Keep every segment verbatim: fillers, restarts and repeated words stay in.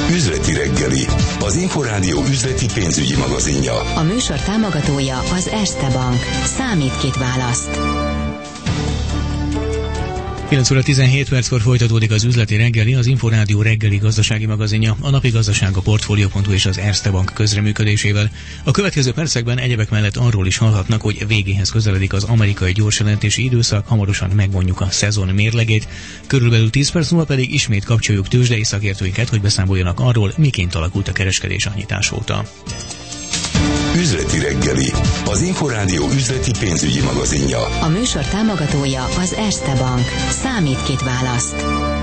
Üzleti reggeli, az Inforádió üzleti pénzügyi magazinja. A műsor támogatója az Erste Bank. Számít, kit választ. kilenc óra tizenhét perckor folytatódik az üzleti reggeli, az Inforádió reggeli gazdasági magazinja, a napi gazdaság a Portfolio pont hu és az Erste Bank közreműködésével. A következő percekben egyebek mellett arról is hallhatnak, hogy végéhez közeledik az amerikai gyorsjelentési időszak, hamarosan megvonjuk a szezon mérlegét. Körülbelül tíz perc múlva pedig ismét kapcsoljuk tőzsdei szakértőinket, hogy beszámoljanak arról, miként alakult a kereskedés a nyitás óta. Üzleti reggeli, az Inforádió üzleti pénzügyi magazinja. A műsor támogatója az Erste Bank. Számít, kit választ.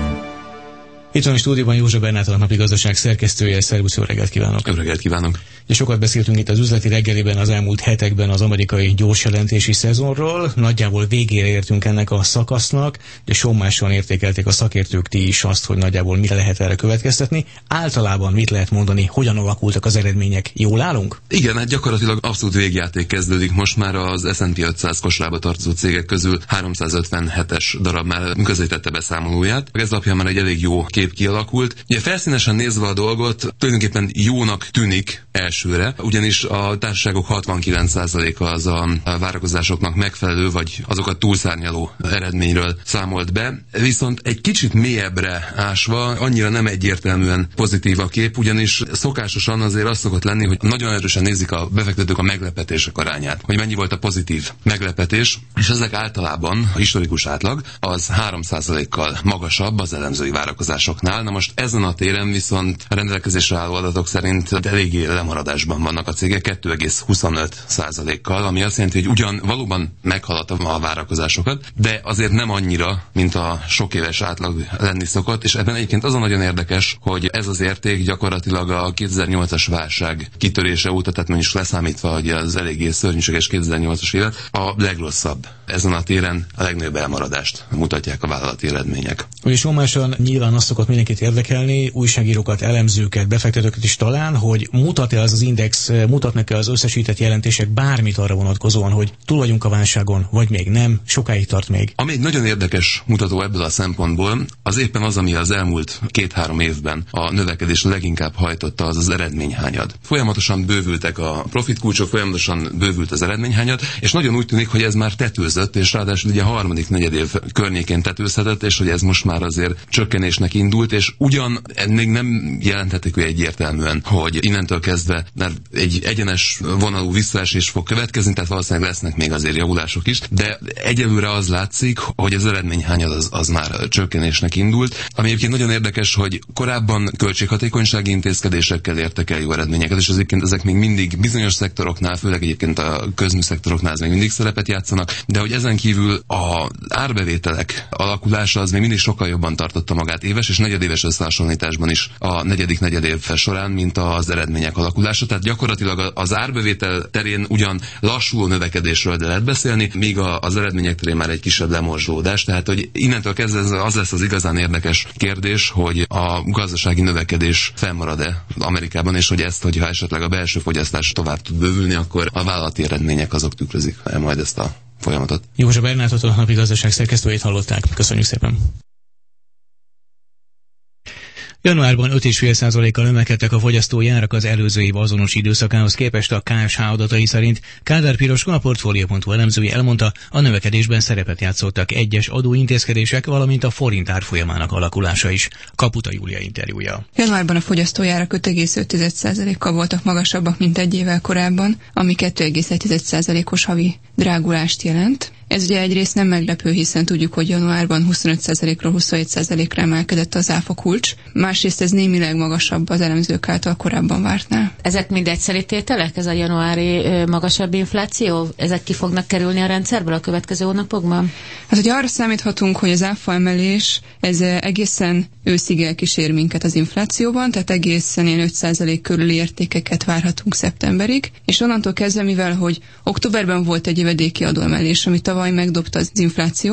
Itt van a stúdióban Józsa Bernát, a napi gazdaság szerkesztője. Szervusz, jó reggelt kívánok! Jó reggelt kívánok! És sokat beszéltünk itt az üzleti reggeliben az elmúlt hetekben az amerikai gyorsjelentési szezonról. Nagyjából végére értünk ennek a szakasznak, de sommásan értékelték a szakértők, ti is azt, hogy nagyjából mire lehet erre következtetni. Általában mit lehet mondani, hogyan alakultak az eredmények? Jól állunk? Igen, hát gyakorlatilag abszolút végjáték kezdődik. Most már az es and pé ötszáz kosarába tartozó cégek közül háromszázötvenhetes darab már közzétette beszámolóját. Ez alapján már egy elég jó kép kialakult. Ugye felszínesen nézve a dolgot, tulajdonképpen jónak tűnik elsőre, ugyanis a társaságok hatvankilenc százaléka az a várakozásoknak megfelelő, vagy azokat túlszárnyaló eredményről számolt be. Viszont egy kicsit mélyebbre ásva, annyira nem egyértelműen pozitív a kép, ugyanis szokásosan azért az szokott lenni, hogy nagyon erősen nézik a befektetők a meglepetések arányát, hogy mennyi volt a pozitív meglepetés, és ezek általában a historikus átlag az három százalékkal magasabb az elemzői várakozásoknál. Na most ezen a téren viszont a rendelkezésre álló adatok szerint eléggé lemaradásban vannak a cégek kettő egész huszonöt százalékkal, ami azt jelenti, hogy ugyan valóban meghaladta a várakozásokat, de azért nem annyira, mint a sok éves átlag lenni szokott, és ebben egyébként az a nagyon érdekes, hogy ez az érték gyakorlatilag a kétezer-nyolcas válság kitörése óta, tehát mondjuk leszámítva, hogy az eléggé szörnyűséges kétezer-nyolcas évet, a legrosszabb. Ezen a téren a legnagyobb elmaradást mutatják a vállalati eredmények. Ugye sommásan nyilván azt szokott mindenkit érdekelni, újságírókat, elemzőket, befektetőket is talán, hogy mutat-e az az index, mutatnak-e az összesített jelentések bármit arra vonatkozóan, hogy túl vagyunk a válságon, vagy még nem, sokáig tart még. Ami egy nagyon érdekes mutató ebből a szempontból, az éppen az, ami az elmúlt két-három évben a növekedés leginkább hajtotta, az az eredményhányad. Folyamatosan bővültek a profitkulcsok, folyamatosan bővült az eredményhányad, és nagyon úgy tűnik, hogy ez már tetőzött, és ráadásul ugye a harmadik negyedév környékén tetőzhetett, és hogy ez most már azért csökkenésnek indult, és ugyan még nem jelenthetik egyértelműen, hogy innentől kezdve mert egy egyenes vonalú visszaesés fog következni, tehát valószínűleg lesznek még azért javulások is, de egyelőre az látszik, hogy az eredményhányad az, az már csökkenésnek indult. Ami egyébként nagyon érdekes, hogy korábban költséghatékonysági intézkedésekkel értek el jó eredményeket, és azért ezek még mindig bizonyos szektoroknál, főleg egyébként a közműszektoroknál ez még mindig szerepet játszanak, de hogy ezen kívül az árbevételek alakulása az még mindig sokkal jobban tartotta magát éves és negyedéves összehasonlításban is a negyedik negyedév során, mint az eredmények alakulása. Tehát gyakorlatilag az árbevétel terén ugyan lassuló növekedésről de lehet beszélni, míg az eredmények terén már egy kisebb lemorzsolódás. Tehát, hogy innentől kezdve az lesz az igazán érdekes kérdés, hogy a gazdasági növekedés fennmarad-e Amerikában, és hogy ezt, hogyha esetleg a belső fogyasztás tovább tud bővülni, akkor a vállalati eredmények azok tükrözik el majd ezt a folyamatot. Józsa Bernátot, a napi gazdaság szerkesztőjét hallották. Köszönjük szépen! Januárban öt egész öt százalékkal emelkedtek a fogyasztói árak az előző év azonos időszakához képest a ká es há adatai szerint. Kádár Piroska, a Portfolio pont hu elemzője elmondta, a növekedésben szerepet játszottak egyes adóintézkedések, valamint a forint árfolyamának alakulása is. Kaputa Júlia interjúja. Januárban a fogyasztói árak öt egész öt százalékkal voltak magasabbak, mint egy évvel korábban, ami kettő egész egy százalékos havi drágulást jelent. Ez ugye egyrészt nem meglepő, hiszen tudjuk, hogy januárban huszonöt százalékról huszonhét százalékra emelkedett az áfa kulcs. Másrészt ez némileg magasabb az elemzők által korábban vártnál. Ezek mind egyszeri tételek? Ez a januári ö, magasabb infláció? Ezek ki fognak kerülni a rendszerből a következő hónapokban? Hát ugye arra számíthatunk, hogy az áfa emelés ez egészen őszig elkísér minket az inflációban, tehát egészen ilyen öt százalék körüli értékeket várhatunk szeptemberig, és onnantól kezdve, mivel hogy októberben volt egy jövedéki adóemelés, ami tavaly megdobta az inflációt,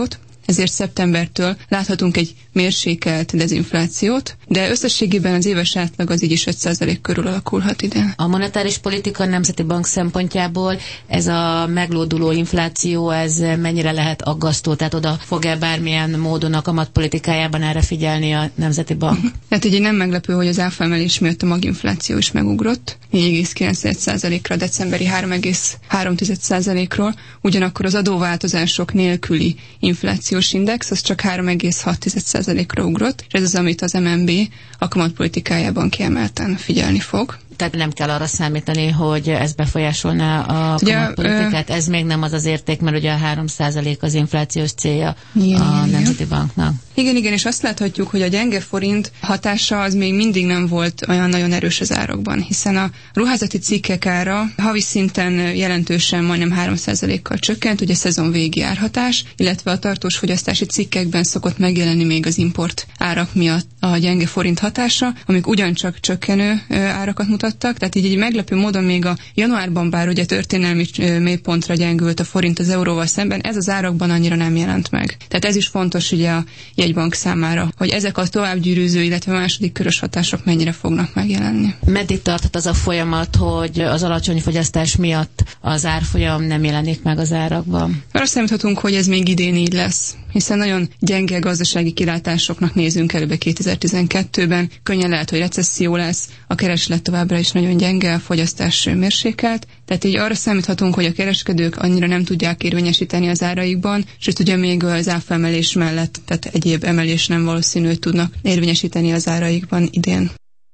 ezért szeptembertől láthatunk egy mérsékelt dezinflációt, de összességében az éves átlag az így is öt százalék körül alakulhat idén. A monetáris politika Nemzeti Bank szempontjából ez a meglóduló infláció, ez mennyire lehet aggasztó? Tehát oda fog-e bármilyen módon a kamatpolitikájában erre figyelni a Nemzeti Bank? Tehát ugye nem meglepő, hogy az áfa emelés miatt a maginfláció is megugrott, négy egész kilenc százalékra decemberi három egész három százalékról, ugyanakkor az adóváltozások nélküli inflációs index az csak három egész hat százalékra ugrott, és ez az, amit az em en bé a kamatpolitikájában kiemelten figyelni fog. Tehát nem kell arra számítani, hogy ez befolyásolná a kamatpolitikát. Ez még nem az az érték, mert ugye a három százalék az inflációs célja igen, a igen, Nemzeti Banknak. Igen, igen, és azt láthatjuk, hogy a gyenge forint hatása az még mindig nem volt olyan nagyon erős az árakban, hiszen a ruházati cikkek ára havi szinten jelentősen majdnem három százalékkal csökkent, ugye szezon végi árhatás, illetve a tartós fogyasztási cikkekben szokott megjelenni még az import árak miatt a gyenge forint hatása, amik ugyancsak csökkenő árakat mutattak, tehát így egy meglepő módon még a januárban, bár ugye történelmi mélypontra gyengült a forint az euróval szemben, ez az árakban annyira nem jelent meg. Tehát ez is fontos ugye a jegybank számára, hogy ezek a továbbgyűrűző, illetve második körös hatások mennyire fognak megjelenni. Meddig tarthat az a folyamat, hogy az alacsony fogyasztás miatt az árfolyam nem jelenik meg az árakban? Arra számíthatunk, hogy ez még idén így lesz, hiszen nagyon gyenge gazdasági kilátásoknak nézünk előbb kétezer-tizenkettőben, könnyen lehet, hogy recesszió lesz, a kereslet továbbra is nagyon gyenge, a fogyasztás mérsékelt, tehát így arra számíthatunk, hogy a kereskedők annyira nem tudják érvényesíteni az áraikban, sőt ugye még az áfa emelés mellett, tehát egyéb emelés nem valószínű, hogy tudnak érvényesíteni az áraikban idén.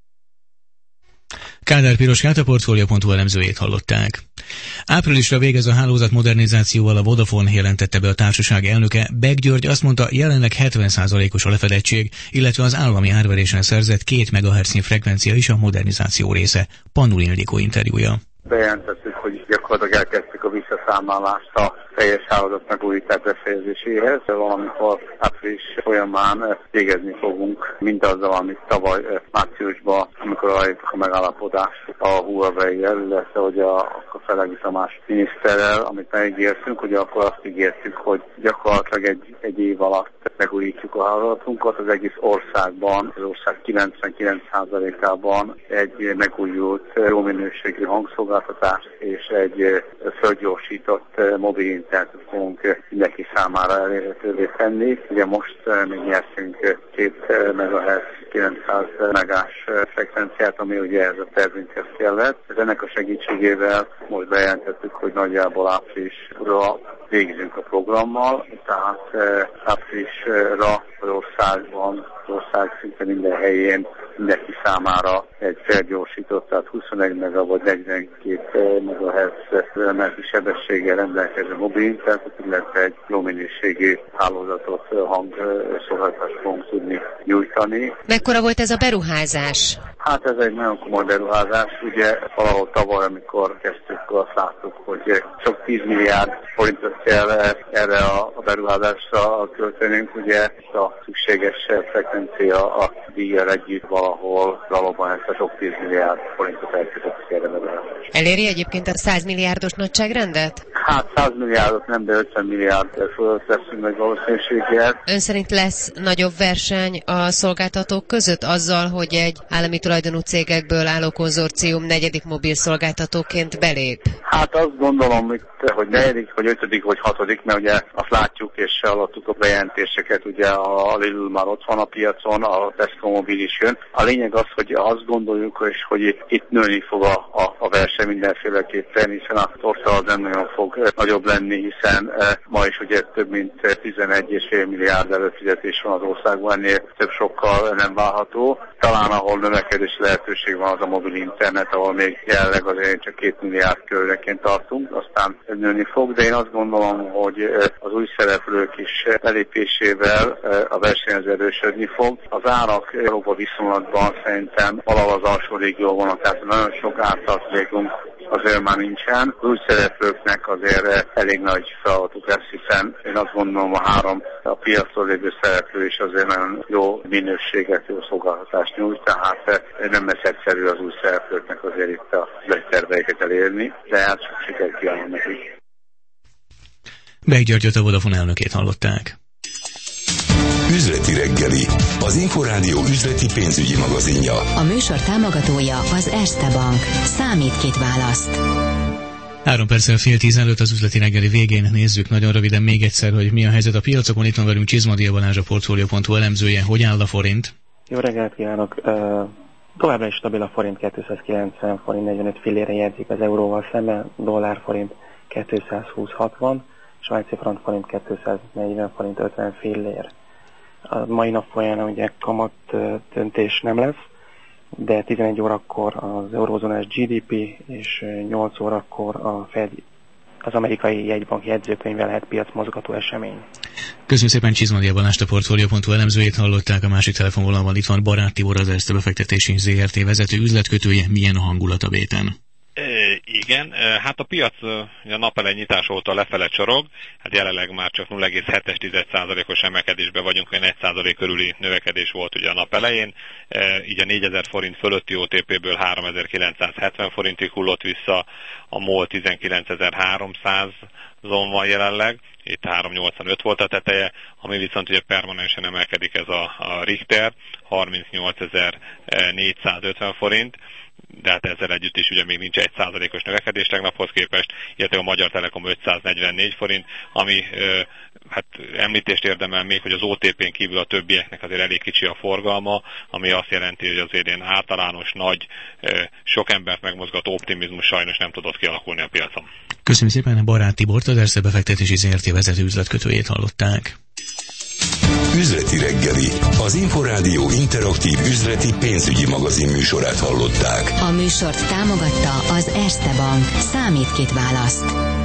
Kádár Piroskát, a Portfolio pont hu elemzőjét hallották. Áprilisra végez a hálózat modernizációval a Vodafone, jelentette be a társaság elnöke. Beck György azt mondta, jelenleg hetven százalékos a lefedettség, illetve az állami árverésen szerzett két megahertznyi frekvencia is a modernizáció része. Pannul Ildikó interjúja. Bejelentettük, hogy gyakorlatilag elkezdtük a visszaszámlálást a teljes hálózat megújítás befejezéséhez, valamikor április folyamán végezni fogunk mindazzal, amit tavaly márciusban, amikor aláírtuk a megállapodást a Huawei-jel, illetve hogy a, a Felegi Tamás miniszterrel, amit megígértünk, hogy akkor azt ígértük, hogy gyakorlatilag egy, egy év alatt megújítjuk a hálózatunkat az egész országban, az ország kilencvenkilenc százalékában egy megújult jó minőségű hangszolgáltatást és egy fölgyorsított mobil internetet fogunk mindenki számára elérhetővé tenni. Ugye most még nyertünk két megahertz kilencszáz megás frekvenciát, ami ugye ez a tervünkhez kellett. Ennek a segítségével most bejelentettük, hogy nagyjából áprilisra végzünk a programmal, tehát áprilisra az országban, az ország szinte minden helyén mindenki számára egy felgyorsított, tehát huszonegy mega vagy negyvenkét megahertz emeleti sebességgel rendelkező mobil internetet, illetve egy jó minőségű hálózatot, hangszolgáltatást fogunk tudni nyújtani. Mekkora volt ez a beruházás? Hát ez egy nagyon komoly beruházás. Ugye valahol tavaly, amikor kezdtük, azt láttuk, hogy sok tíz milliárd forintot kell erre a beruházásra költenünk. Ugye a szükséges frekvencia a díjjal együtt valahol valóban ezt a sok tíz milliárd forintot elkötöttük erre beruházásra. Eléri egyébként a száz milliárdos nagyságrendet? Hát száz milliárdot nem, de ötven milliárd fölött leszünk nagy valószínűséggel. Ön szerint lesz nagyobb verseny a szolgáltatók között azzal, hogy egy állami tulajdonú cégekből álló konzorcium negyedik mobil szolgáltatóként belép? Hát azt gondolom, hogy negyedik, vagy ötödik, vagy hatodik, mert ugye azt látjuk és hallottuk a bejelentéseket, ugye a Lidl már ott van a piacon, a Tesco mobil is jön. A lényeg az, hogy azt gondoljuk, és hogy itt nőni fog a, a, a verseny mindenféleképpen, hiszen a ország nem nagyon fog nagyobb lenni, hiszen e, ma is ugye több mint tizenegy egész öt milliárd előfizetés van az országban, ennél több sokkal nem várható. Talán ahol növekedési lehetőség van, az a mobil internet, ahol még jelenleg azért csak két milliárd körülként tartunk, aztán nőni fog, de én azt gondolom, hogy az új szereplők is belépésével a verseny az erősödni fog. Az árak Európa viszonylatban szerintem valahol az alsó régió van, tehát nagyon sok ártartalékunk azért már nincsen. Az új szereplőknek azért elég nagy feladatuk lesz, hiszen én azt gondolom, a három a piacon lévő szereplő is azért nagyon jó minőséget, jó szolgáltatást nyújt, tehát nem lesz egyszerű az új szereplőknek azért itt a terveiket elérni, de hát sok sikert kívánok nekik. Beck Györgyöt, a Vodafone elnökét hallották. Üzleti reggeli, az Inforádió üzleti pénzügyi magazinja. A műsor támogatója az Erste Bank. Számít, kit választ. Három perccel fél tíz előtt az üzleti reggeli végén nézzük nagyon röviden még egyszer, hogy mi a helyzet a piacokon. Itt van velünk Csizmadia Balázs, a Portfolio pont hu elemzője. Hogy áll a forint? Jó reggelt kívánok! Uh, továbbra is stabil a forint, kétszázkilencven forint negyvenöt fillére jegyzik az euróval szemben, dollár forint kétszázhúsz hatvan, svájci frank forint kétszáznegyven forint ötven fillér. A mai nap folyamán ugye kamat döntés nem lesz, de tizenegy órakor az eurózónás gé dé pé és nyolc órakor a Fed, az amerikai jegybank jegyzőkönyve lehet piacmozgató esemény. Köszönjük szépen, Csizmadia Balást, a Portfolio pont hu elemzőjét hallották. A másik telefonvonalban itt van Barát Tibor, az Erste befektetési zé er té vezető üzletkötője. Milyen a hangulat a béten? E, igen, hát a piac a nap elején nyitás óta lefele csorog, hát jelenleg már csak nulla egész hét százalékos emelkedésben vagyunk, olyan egy százalék körüli növekedés volt ugye a nap elején, e, így a négyezer forint fölötti o té péből háromezer-kilencszázhetven forintig hullott vissza, a MOL tizenkilencezer-háromszázon van jelenleg, itt háromszáznyolcvanöt volt a teteje, ami viszont ugye permanensen emelkedik ez a, a Richter, harmincnyolcezer-négyszázötven forint, de hát ezzel együtt is ugye még nincs egy százalékos növekedés tegnaphoz képest, illetve a Magyar Telekom ötszáznegyvennégy forint, ami ö, hát említést érdemel még, hogy az o té pén kívül a többieknek azért elég kicsi a forgalma, ami azt jelenti, hogy azért ilyen általános, nagy, ö, sok embert megmozgató optimizmus sajnos nem tudott kialakulni a piacon. Köszönöm szépen, Barát Tibort, az Erste befektetési zé er té vezető üzletkötőjét hallották. Üzleti reggeli, az Inforádió interaktív üzleti pénzügyi magazin műsorát hallották. A műsort támogatta az Erste Bank. Számít, kit választ.